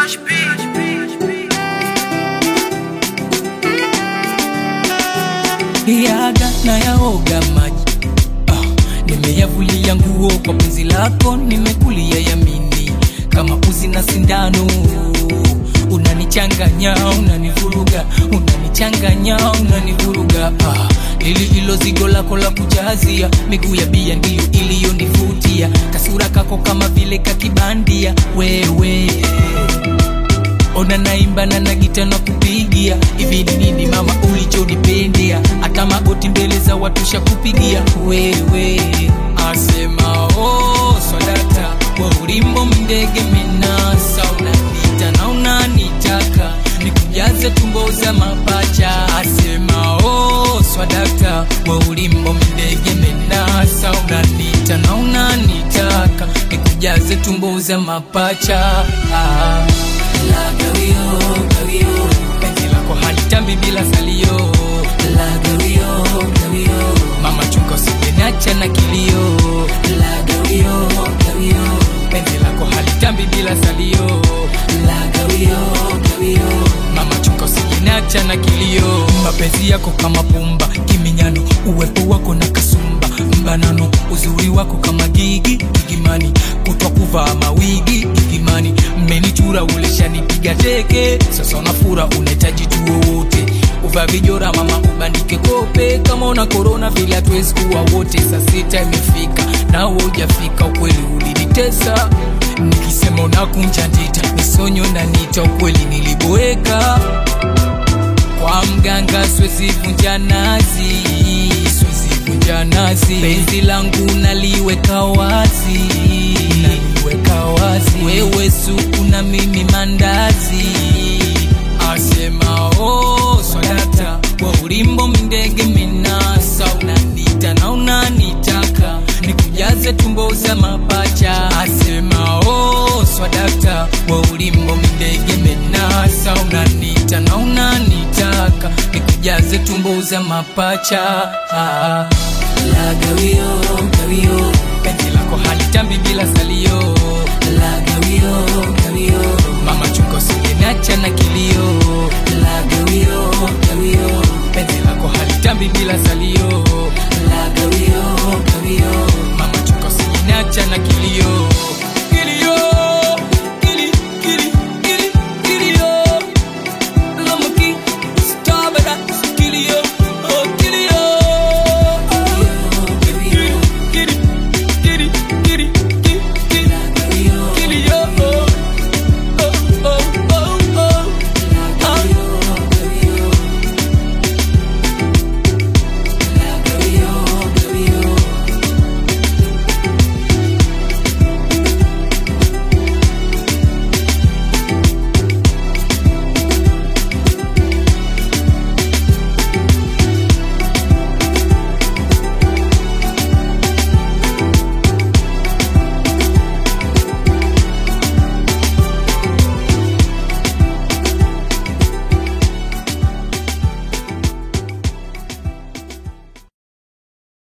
Yaga na yaoga maji, nimeyavulia nguo kwa penzi lako, nimekulia yamini kama uzi na sindano. Unanichanganya, unanivuruga, unanichanganya, unanivuruga. Ilo zigo lako la kujazia, miguu ya bia ndiyo iliyonivutia, kasura kako kama vile kakibandia. Wewe ona naimba na gita na kupigia, hivi ni nini mama ulichonipendea? Hata magoti mbele za watu shakupigia. Wewe asema swadata wa ulimbo mndege menasa, unanita na unanitaka nikujaze tumbo za mapacha. Asema swadata wa ulimbo mndege menasa, unanita na unanitaka nikujaze tumbo za mapacha. La gawio, penzi lako halitambi bila salio. la gawio, Mama chuka usipeniacha na kilio. la gawio, Penzi lako halitambi bila salio. la gawio, Mama chuka usipeniacha na kilio. Mapenzi yako kama pumba kiminyano, uwepo wako na kasumba mbanano, uzuri wako kama gigimani, kutwa kuvaa mawigi gigimani. Mmenichura uleshanipiga teke, sasa unafura unahitaji tuo wote. Uva vijora mama ubandike kope, kama una corona vile hatuwezi kuwa wote. Saa sita imefika na hujafika, ukweli ulinitesa, nikisema unakunja ndita misonyo na nita, ukweli niliboeka kwa mganga. Siwezi vunja nazi, siwezi vunja nazi, penzi langu naliweka wazi, naliweka wazi. Wewe supu na mimi mandazi. Asema swadata wa ulimbo mndege menasa, unanita na unanitaka nikujaze tumbo za mapacha. Asema swadata wa ulimbo mndege menasa, unanita na unanitaka nikujaze tumbo za mapacha. la gawio, Penzi lako halitambi bila salio. la gawio, Mama chuka usipeniacha na kilio. la gawio, Penzi lako halitambi bila salio.